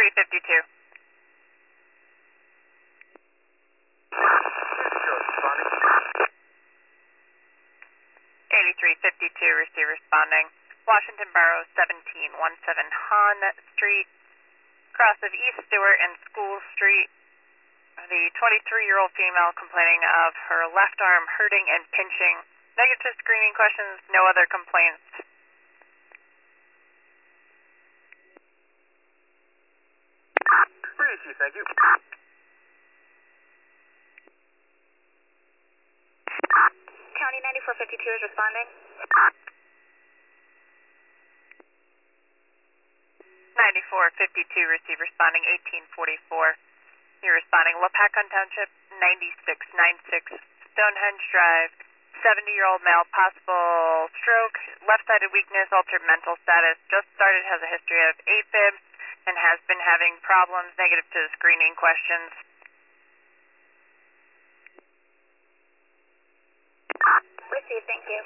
8352. 8352, receive responding. Washington Borough 1717 Hahn Street, cross of East Stewart and School Street. The 23-year-old female complaining of her left arm hurting and pinching. Negative screening questions, no other complaints. Receive, thank you. County 9452 is responding. 9452, receive responding 1844. You're responding Lapacon Township, 9696 Stonehenge Drive. 70-year-old male, possible stroke, left-sided weakness, altered mental status, just started, has a history of AFib, and has been having problems, negative to the screening questions. Receive, thank you.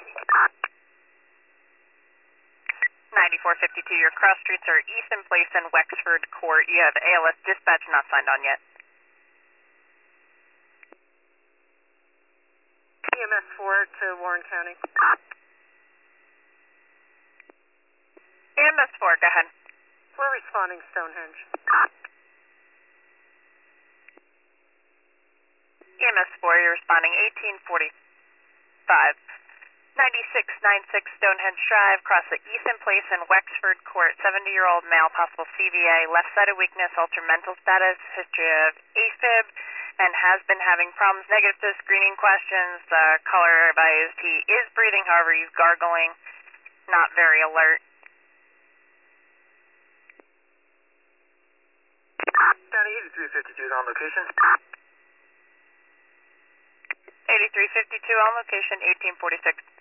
9452, your cross streets are Easton Place and Wexford Court. You have ALS dispatch not signed on yet. EMS 4 to Warren County. EMS 4, go ahead. We're responding Stonehenge. EMS 4, you're responding 1845. 9696 Stonehenge Drive, cross the Easton Place and Wexford Court. 70-year-old male, possible CVA, left-sided weakness, altered mental status, history of AFib, and has been having problems, negative to screening questions. Caller advised he is breathing, however he's gargling, not very alert. County 8352 is on location. 8352 on location, 1846.